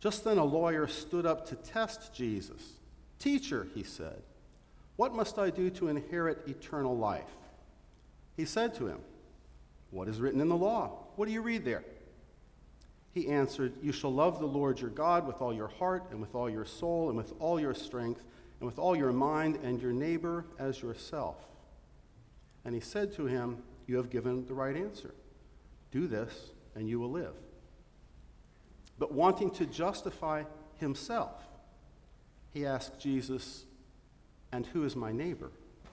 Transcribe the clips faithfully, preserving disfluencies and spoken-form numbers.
Just then a lawyer stood up to test Jesus. "Teacher," he said, "what must I do to inherit eternal life?" He said to him, "What is written in the law? What do you read there?" He answered, "You shall love the Lord your God with all your heart and with all your soul and with all your strength and with all your mind, and your neighbor as yourself." And he said to him, "You have given the right answer. Do this, and you will live." But wanting to justify himself, he asked Jesus, "And who is my neighbor?"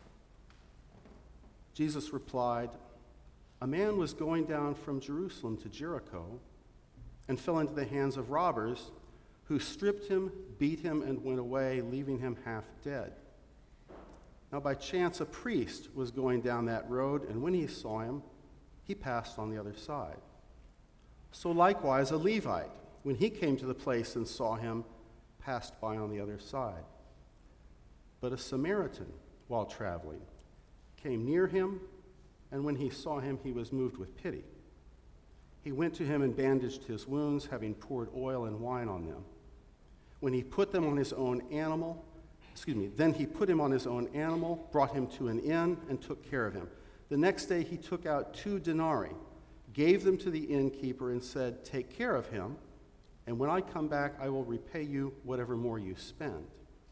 Jesus replied, "A man was going down from Jerusalem to Jericho and fell into the hands of robbers, who stripped him, beat him, and went away, leaving him half dead. Now by chance a priest was going down that road, and when he saw him, he passed on the other side. So likewise a Levite, when he came to the place and saw him, passed by on the other side. But a Samaritan, while traveling, came near him, and when he saw him, he was moved with pity. He went to him and bandaged his wounds, having poured oil and wine on them. When he put them on his own animal, excuse me, then he put him on his own animal, brought him to an inn, and took care of him. The next day he took out two denarii, gave them to the innkeeper, and said, "Take care of him, and when I come back, I will repay you whatever more you spend."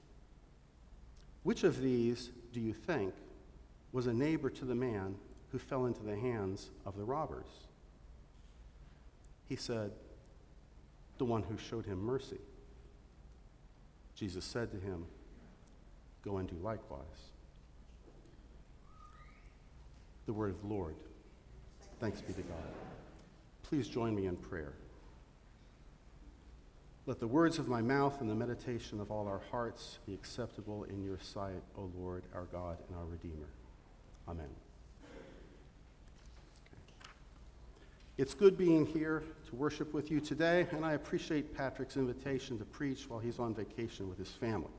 Which of these, do you think, was a neighbor to the man who fell into the hands of the robbers? He said, "The one who showed him mercy." Jesus said to him, "Go and do likewise." The word of the Lord. Thanks be to God. Please join me in prayer. Let the words of my mouth and the meditation of all our hearts be acceptable in your sight, O Lord, our God and our Redeemer. Amen. It's good being here to worship with you today, and I appreciate Patrick's invitation to preach while he's on vacation with his family.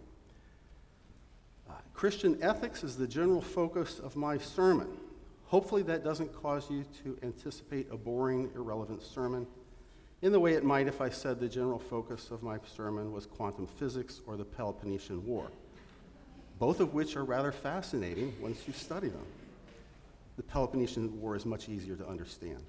Uh, Christian ethics is the general focus of my sermon. Hopefully that doesn't cause you to anticipate a boring, irrelevant sermon in the way it might if I said the general focus of my sermon was quantum physics or the Peloponnesian War, both of which are rather fascinating once you study them. The Peloponnesian War is much easier to understand.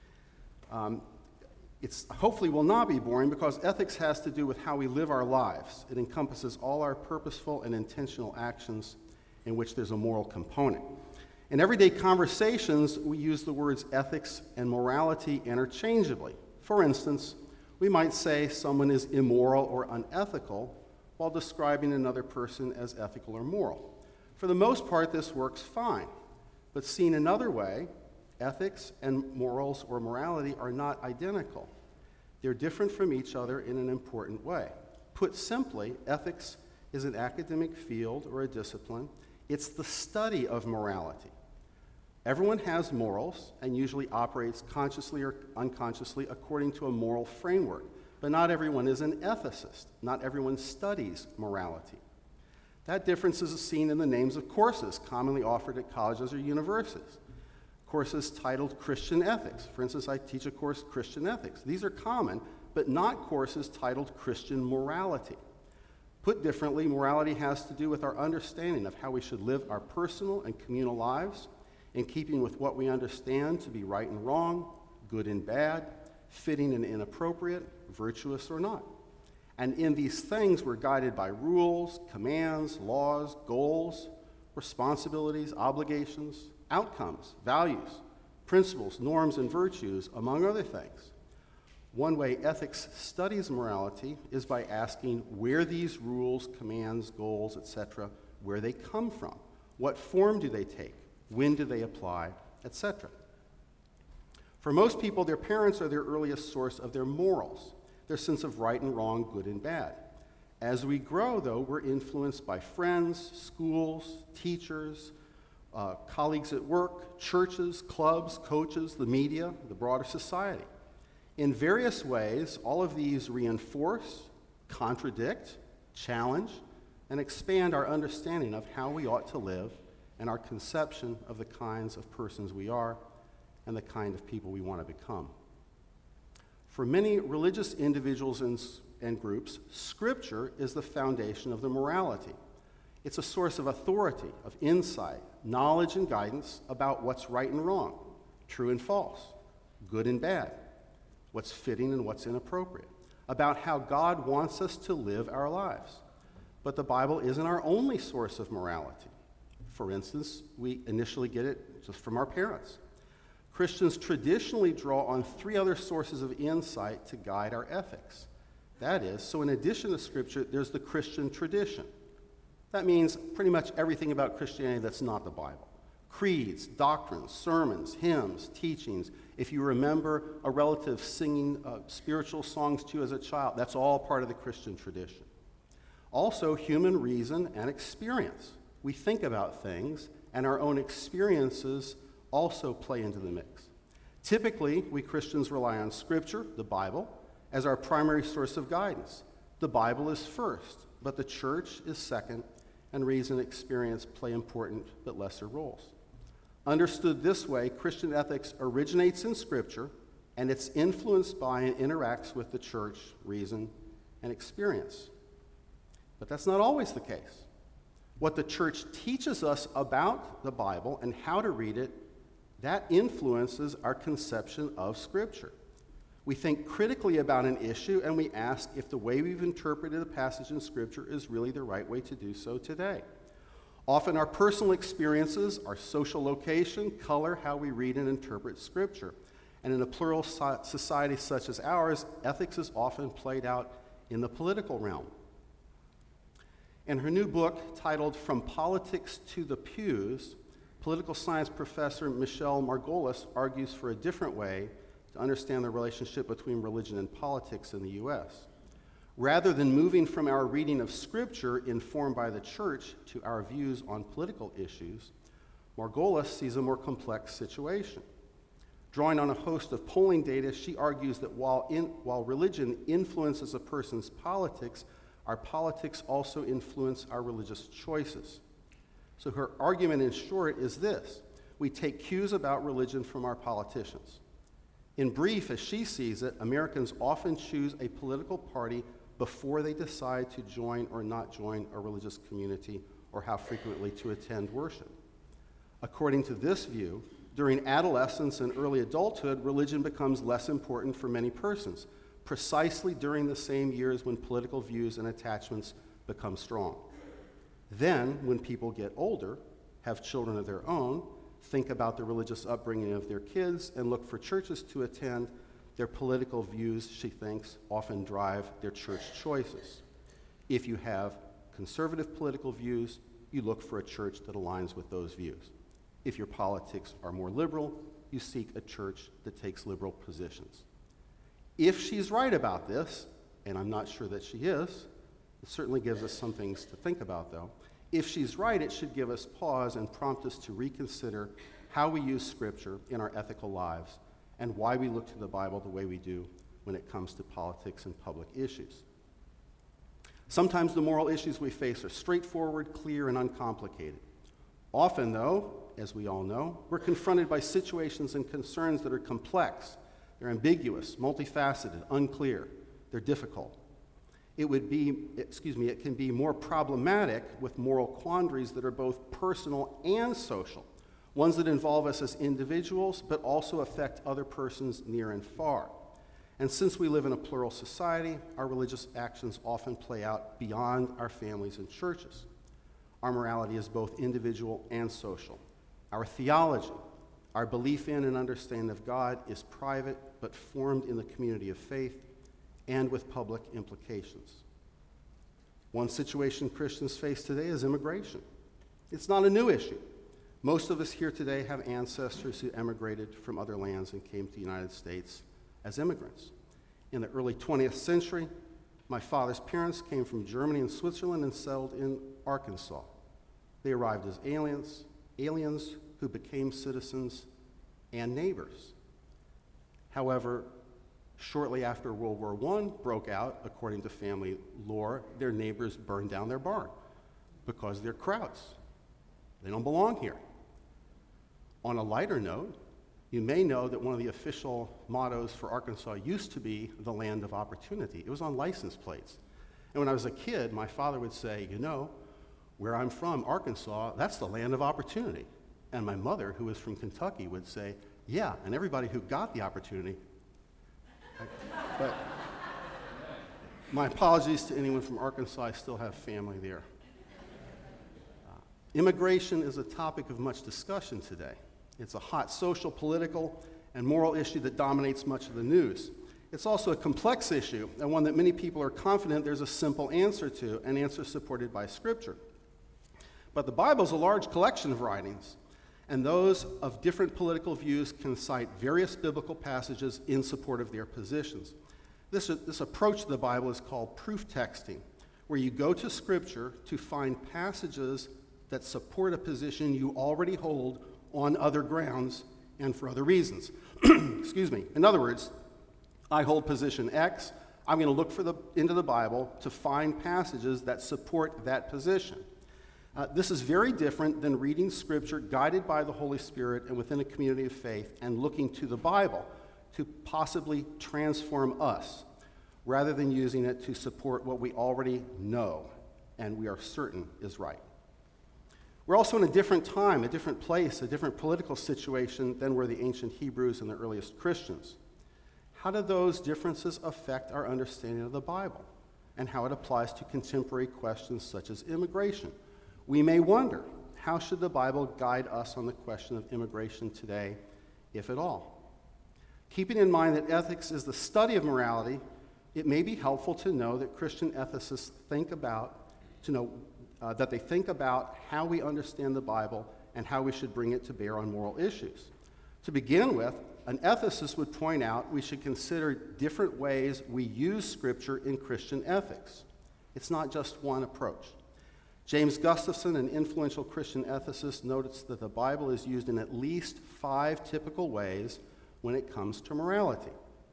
Um, it's hopefully will not be boring because ethics has to do with how we live our lives. It encompasses all our purposeful and intentional actions in which there's a moral component. In everyday conversations, we use the words ethics and morality interchangeably. For instance, we might say someone is immoral or unethical while describing another person as ethical or moral. For the most part, this works fine. But seen another way, ethics and morals or morality are not identical. They're different from each other in an important way. Put simply, ethics is an academic field or a discipline. It's the study of morality. Everyone has morals and usually operates consciously or unconsciously according to a moral framework, but not everyone is an ethicist. Not everyone studies morality. That difference is seen in the names of courses commonly offered at colleges or universities. Courses titled Christian Ethics. For instance, I teach a course, Christian Ethics. These are common, but not courses titled Christian Morality. Put differently, morality has to do with our understanding of how we should live our personal and communal lives in keeping with what we understand to be right and wrong, good and bad, fitting and inappropriate, virtuous or not. And in these things, we're guided by rules, commands, laws, goals, responsibilities, obligations, outcomes, values, principles, norms, and virtues, among other things. One way ethics studies morality is by asking where these rules, commands, goals, et cetera, where they come from. What form do they take? When do they apply, et cetera. For most people, their parents are their earliest source of their morals, their sense of right and wrong, good and bad. As we grow, though, we're influenced by friends, schools, teachers, uh, colleagues at work, churches, clubs, coaches, the media, the broader society. In various ways, all of these reinforce, contradict, challenge, and expand our understanding of how we ought to live and our conception of the kinds of persons we are and the kind of people we want to become. For many religious individuals and and groups, Scripture is the foundation of the morality. It's a source of authority, of insight, knowledge, and guidance about what's right and wrong, true and false, good and bad, what's fitting and what's inappropriate, about how God wants us to live our lives. But the Bible isn't our only source of morality. For instance, we initially get it just from our parents. Christians traditionally draw on three other sources of insight to guide our ethics. That is, so in addition to Scripture, there's the Christian tradition. That means pretty much everything about Christianity that's not the Bible. Creeds, doctrines, sermons, hymns, teachings. If you remember a relative singing uh, spiritual songs to you as a child, that's all part of the Christian tradition. Also, human reason and experience. We think about things, and our own experiences also play into the mix. Typically, we Christians rely on Scripture, the Bible, as our primary source of guidance. The Bible is first, but the church is second, and reason and experience play important but lesser roles. Understood this way, Christian ethics originates in Scripture, and it's influenced by and interacts with the church, reason, and experience. But that's not always the case. What the church teaches us about the Bible and how to read it, that influences our conception of Scripture. We think critically about an issue, and we ask if the way we've interpreted a passage in Scripture is really the right way to do so today. Often our personal experiences, our social location, color how we read and interpret Scripture. And in a plural so- society such as ours, ethics is often played out in the political realm. In her new book titled From Politics to the Pews, political science professor Michelle Margolis argues for a different way to understand the relationship between religion and politics in the U S. Rather than moving from our reading of Scripture informed by the church to our views on political issues, Margolis sees a more complex situation. Drawing on a host of polling data, she argues that while, in, while religion influences a person's politics, our politics also influence our religious choices. So her argument, in short, is this: we take cues about religion from our politicians. In brief, as she sees it, Americans often choose a political party before they decide to join or not join a religious community or how frequently to attend worship. According to this view, during adolescence and early adulthood, religion becomes less important for many persons, precisely during the same years when political views and attachments become strong. Then, when people get older, have children of their own, think about the religious upbringing of their kids, and look for churches to attend, their political views, she thinks, often drive their church choices. If you have conservative political views, you look for a church that aligns with those views. If your politics are more liberal, you seek a church that takes liberal positions. If she's right about this, and I'm not sure that she is, it certainly gives us some things to think about, though. If she's right, it should give us pause and prompt us to reconsider how we use Scripture in our ethical lives and why we look to the Bible the way we do when it comes to politics and public issues. Sometimes the moral issues we face are straightforward, clear, and uncomplicated. Often, though, as we all know, we're confronted by situations and concerns that are complex, they're ambiguous, multifaceted, unclear, they're difficult. It would be, excuse me, it can be more problematic with moral quandaries that are both personal and social, ones that involve us as individuals but also affect other persons near and far. And since we live in a plural society, our religious actions often play out beyond our families and churches. Our morality is both individual and social. Our theology, our belief in and understanding of God is private but formed in the community of faith and with public implications. One situation Christians face today is immigration. It's not a new issue. Most of us here today have ancestors who emigrated from other lands and came to the United States as immigrants. In the early twentieth century, my father's parents came from Germany and Switzerland and settled in Arkansas. They arrived as aliens, aliens who became citizens and neighbors. However, shortly after World War One broke out, according to family lore, their neighbors burned down their barn because they're Krauts. They don't belong here. On a lighter note, You may know that one of the official mottos for Arkansas used to be the land of opportunity. It was on license plates. And when I was a kid, my father would say, you know, where I'm from, Arkansas, that's the land of opportunity. And my mother, who was from Kentucky, would say, yeah, and everybody who got the opportunity. But my apologies to anyone from Arkansas. I still have family there. Uh, immigration is a topic of much discussion today. It's a hot social, political, and moral issue that dominates much of the news. It's also a complex issue, and one that many people are confident there's a simple answer to, an answer supported by Scripture. But the Bible is a large collection of writings, and those of different political views can cite various biblical passages in support of their positions. This, this approach to the Bible is called proof texting, where you go to Scripture to find passages that support a position you already hold on other grounds and for other reasons. Excuse me. In other words, I hold position X. I'm going to look for the, into the Bible to find passages that support that position. Uh, this is very different than reading Scripture guided by the Holy Spirit and within a community of faith and looking to the Bible to possibly transform us, rather than using it to support what we already know and we are certain is right. We're also in a different time, a different place, a different political situation than were the ancient Hebrews and the earliest Christians. How do those differences affect our understanding of the Bible and how it applies to contemporary questions such as immigration? We may wonder, how should the Bible guide us on the question of immigration today, if at all? Keeping in mind that ethics is the study of morality, it may be helpful to know that Christian ethicists think about, to know uh, that they think about how we understand the Bible and how we should bring it to bear on moral issues. To begin with, an ethicist would point out we should consider different ways we use Scripture in Christian ethics. It's not just one approach. James Gustafson, an influential Christian ethicist, notes that the Bible is used in at least five typical ways when it comes to morality.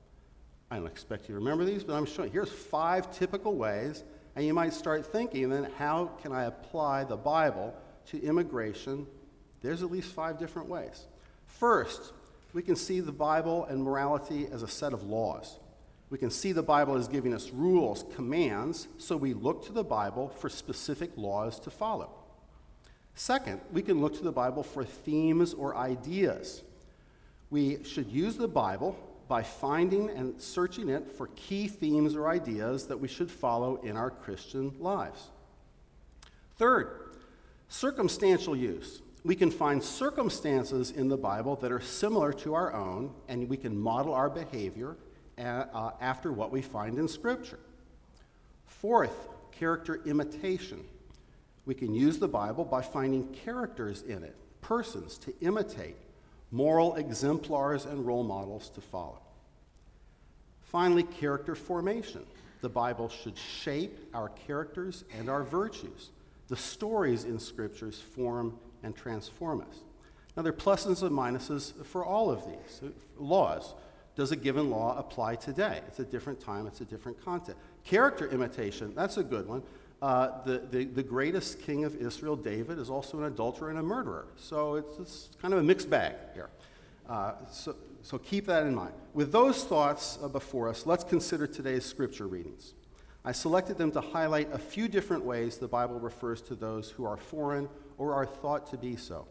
I don't expect you to remember these, but I'm showing. Here's five typical ways, and you might start thinking, then how can I apply the Bible to immigration? There's at least five different ways. First, we can see the Bible and morality as a set of laws. We can see the Bible as giving us rules, commands, so we look to the Bible for specific laws to follow. Second, we can look to the Bible for themes or ideas. We should use the Bible by finding and searching it for key themes or ideas that we should follow in our Christian lives. Third, circumstantial use. We can find circumstances in the Bible that are similar to our own, and we can model our behavior uh, after what we find in Scripture. Fourth, character imitation. We can use the Bible by finding characters in it, persons to imitate, moral exemplars and role models to follow. Finally, character formation. The Bible should shape our characters and our virtues. The stories in Scriptures form and transform us. Now, there are pluses and minuses for all of these laws. Does a given law apply today? It's a different time, it's a different content. Character imitation, that's a good one. Uh, the, the, the greatest king of Israel, David, is also an adulterer and a murderer. So it's, it's kind of a mixed bag here. Uh, so, so keep that in mind. With those thoughts uh, before us, let's consider today's scripture readings. I selected them to highlight a few different ways the Bible refers to those who are foreign or are thought to be so.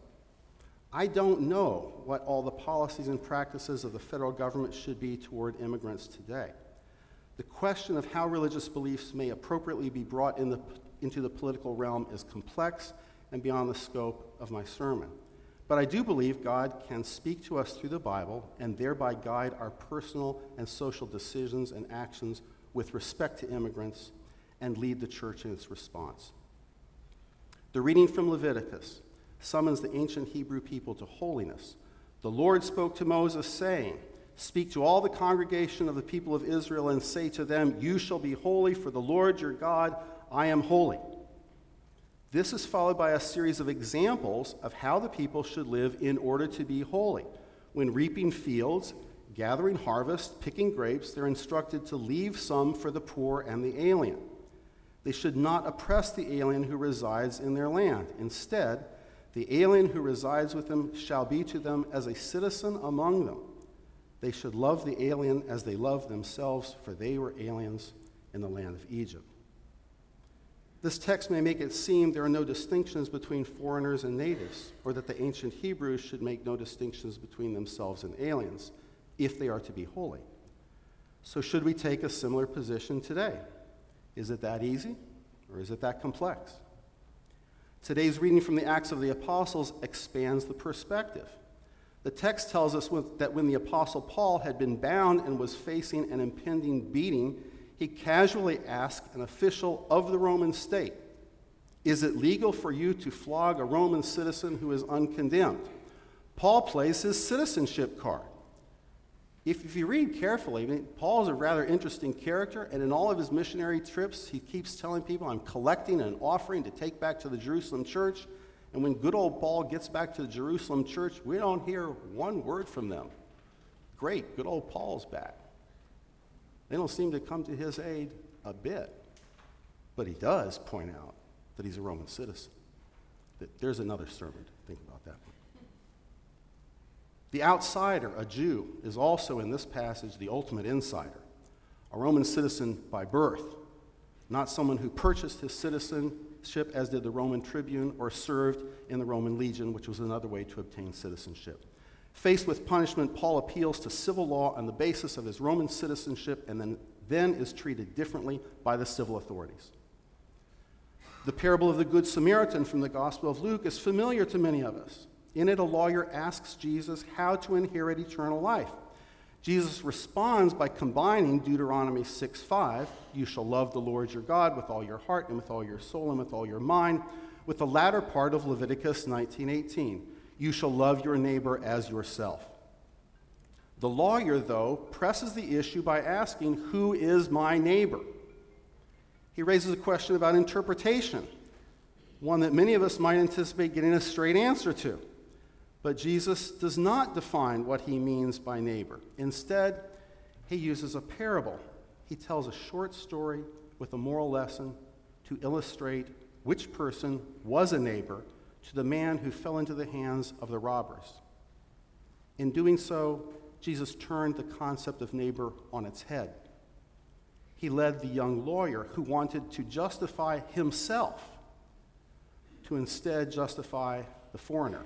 I don't know what all the policies and practices of the federal government should be toward immigrants today. The question of how religious beliefs may appropriately be brought in the, into the political realm is complex and beyond the scope of my sermon. But I do believe God can speak to us through the Bible and thereby guide our personal and social decisions and actions with respect to immigrants and lead the church in its response. The reading from Leviticus summons the ancient Hebrew people to holiness. The Lord spoke to Moses, saying, "Speak to all the congregation of the people of Israel and say to them, 'You shall be holy, for the Lord your God, I am holy.'" This is followed by a series of examples of how the people should live in order to be holy. When reaping fields, gathering harvest, picking grapes, they're instructed to leave some for the poor and the alien. They should not oppress the alien who resides in their land. Instead, The alien who resides with them shall be to them as a citizen among them. They should love the alien as they love themselves, for they were aliens in the land of Egypt. This text may make it seem there are no distinctions between foreigners and natives, or that the ancient Hebrews should make no distinctions between themselves and aliens, if they are to be holy. So should we take a similar position today? Is it that easy, or is it that complex? Today's reading from the Acts of the Apostles expands the perspective. The text tells us that when the Apostle Paul had been bound and was facing an impending beating, he casually asked an official of the Roman state, "Is it legal for you to flog a Roman citizen who is uncondemned?" Paul plays his citizenship card. If, if you read carefully, I mean, Paul is a rather interesting character, and in all of his missionary trips, he keeps telling people, "I'm collecting an offering to take back to the Jerusalem church." And when good old Paul gets back to the Jerusalem church, we don't hear one word from them. Great, good old Paul's back. They don't seem to come to his aid a bit. But he does point out that he's a Roman citizen. There's another sermon to think about that one. The outsider, a Jew, is also in this passage the ultimate insider, a Roman citizen by birth, not someone who purchased his citizenship as did the Roman tribune or served in the Roman legion, which was another way to obtain citizenship. Faced with punishment, Paul appeals to civil law on the basis of his Roman citizenship and then, then is treated differently by the civil authorities. The parable of the Good Samaritan from the Gospel of Luke is familiar to many of us. In it, a lawyer asks Jesus how to inherit eternal life. Jesus responds by combining Deuteronomy six five, "You shall love the Lord your God with all your heart and with all your soul and with all your mind," with the latter part of Leviticus nineteen eighteen, "You shall love your neighbor as yourself." The lawyer, though, presses the issue by asking, "Who is my neighbor?" He raises a question about interpretation, one that many of us might anticipate getting a straight answer to. But Jesus does not define what he means by neighbor. Instead, he uses a parable. He tells a short story with a moral lesson to illustrate which person was a neighbor to the man who fell into the hands of the robbers. In doing so, Jesus turned the concept of neighbor on its head. He led the young lawyer who wanted to justify himself to instead justify the foreigner,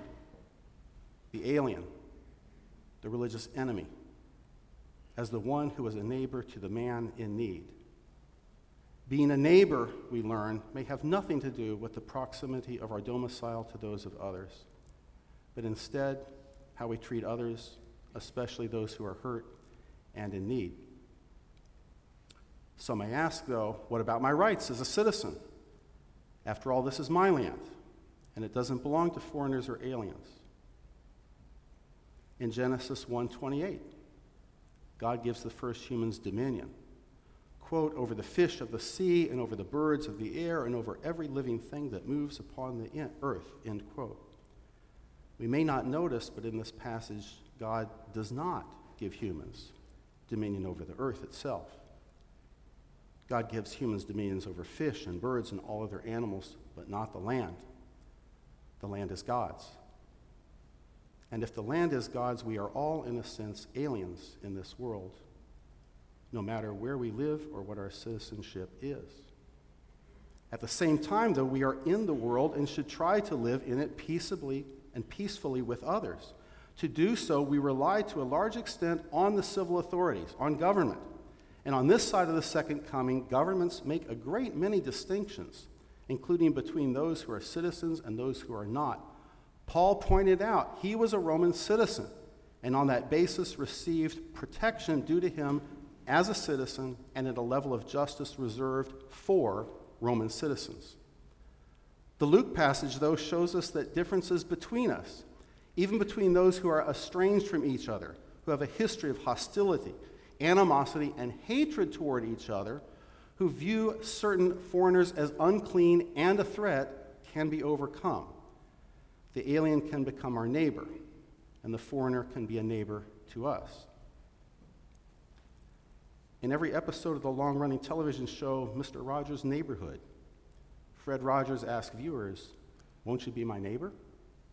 the alien, the religious enemy, as the one who was a neighbor to the man in need. Being a neighbor, we learn, may have nothing to do with the proximity of our domicile to those of others, but instead how we treat others, especially those who are hurt and in need. Some may ask, though, what about my rights as a citizen? After all, this is my land, and it doesn't belong to foreigners or aliens. In Genesis one twenty-eight, God gives the first humans dominion, quote, "over the fish of the sea and over the birds of the air and over every living thing that moves upon the earth," end quote. We may not notice, but in this passage, God does not give humans dominion over the earth itself. God gives humans dominions over fish and birds and all other animals, but not the land. The land is God's. And if the land is God's, we are all, in a sense, aliens in this world, no matter where we live or what our citizenship is. At the same time, though, we are in the world and should try to live in it peaceably and peacefully with others. To do so, we rely to a large extent on the civil authorities, on government. And on this side of the second coming, governments make a great many distinctions, including between those who are citizens and those who are not. Paul pointed out he was a Roman citizen, and on that basis received protection due to him as a citizen and at a level of justice reserved for Roman citizens. The Luke passage, though, shows us that differences between us, even between those who are estranged from each other, who have a history of hostility, animosity, and hatred toward each other, who view certain foreigners as unclean and a threat, can be overcome. The alien can become our neighbor, and the foreigner can be a neighbor to us. In every episode of the long-running television show, Mister Rogers' Neighborhood, Fred Rogers asked viewers, "Won't you be my neighbor?"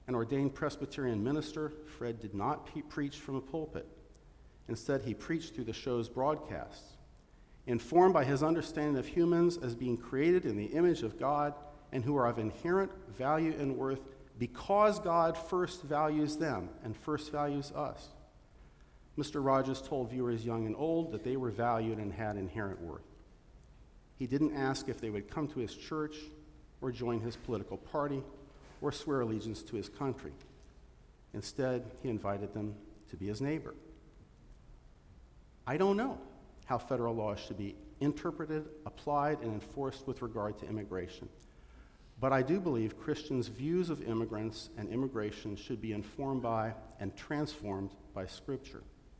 An ordained Presbyterian minister, Fred did not pe- preach from a pulpit. Instead, he preached through the show's broadcasts. Informed by his understanding of humans as being created in the image of God and who are of inherent value and worth because God first values them and first values us, Mister Rogers told viewers young and old that they were valued and had inherent worth. He didn't ask if they would come to his church or join his political party or swear allegiance to his country. Instead, he invited them to be his neighbor. I don't know how federal laws should be interpreted, applied, and enforced with regard to immigration, but I do believe Christians' views of immigrants and immigration should be informed by and transformed by Scripture.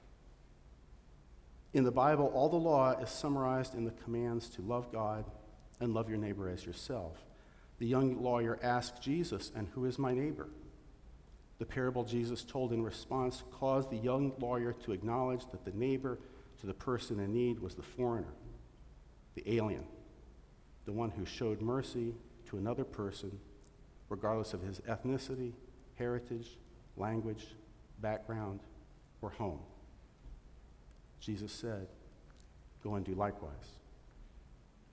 In the Bible, all the law is summarized in the commands to love God and love your neighbor as yourself. The young lawyer asked Jesus, "And who is my neighbor?" The parable Jesus told in response caused the young lawyer to acknowledge that the neighbor to the person in need was the foreigner, the alien, the one who showed mercy to another person, regardless of his ethnicity, heritage, language, background, or home. Jesus said, "Go and do likewise."